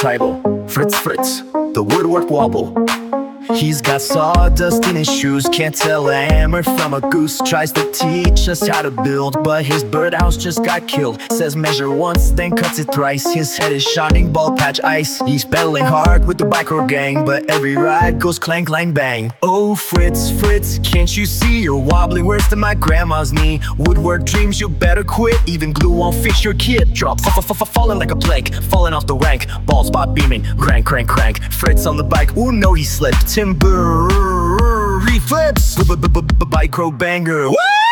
tribal. Fritz, the woodwork wobble. He's got sawdust in his shoes, can't tell a hammer from a goose. Tries to teach us how to build, but his birdhouse just got killed. Says measure once, then cuts it thrice. His head is shining bald patch ice. He's pedaling hard with the biker gang, but every ride goes clank, clang, bang. Oh Fritz, can't you see you're wobbling worse than my grandma's knee? Woodwork dreams, you better quit. Even glue won't fix your kit. Drop, falling like a plank, falling off the rank. Ball spot beaming, crank. Fritz on the bike, ooh no he slipped. Timber, he flips, biker banger.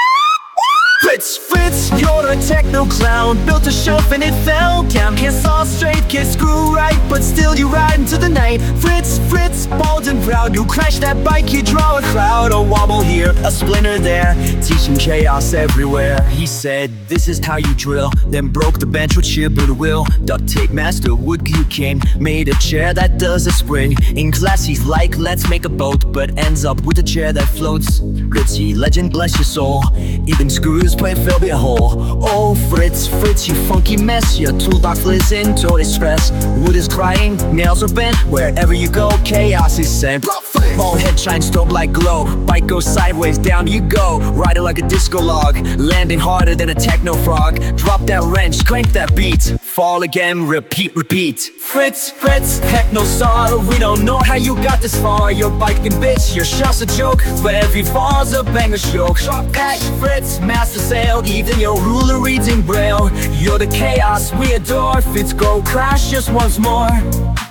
Fritz, you're a techno clown. Built a shelf and it fell down. Can't saw straight, can't screw right, but still you ride into the night. Fritz, bald and proud. You crash that bike, you draw a crowd. A wobble here, a splinter there, teaching chaos everywhere. He said, this is how you drill. Then broke the bench with sheer will. Duct tape master, wood glue king. Made a chair that does a spring. In class he's like, let's make a boat, but ends up with a chair that floats. Ritzy, legend, bless your soul. Even screws play fill be a hole. Oh Fritz, you funky mess. Your toolbox lives in total distress. Wood is crying, nails are bent. Wherever you go, chaos is sent. Bald head shines dope like glow. Bike goes sideways, down you go. Riding like a disco log, landing harder than a techno frog. Drop that wrench, crank that beat. Fall again, repeat. Fritz, heck no sorrow. We don't know how you got this far. Your biking bitch, your shot's a joke, but every fall's a banger stroke. Hey, Fritz, master sail, even your ruler reads in braille. You're the chaos we adore. Fritz, go crash just once more.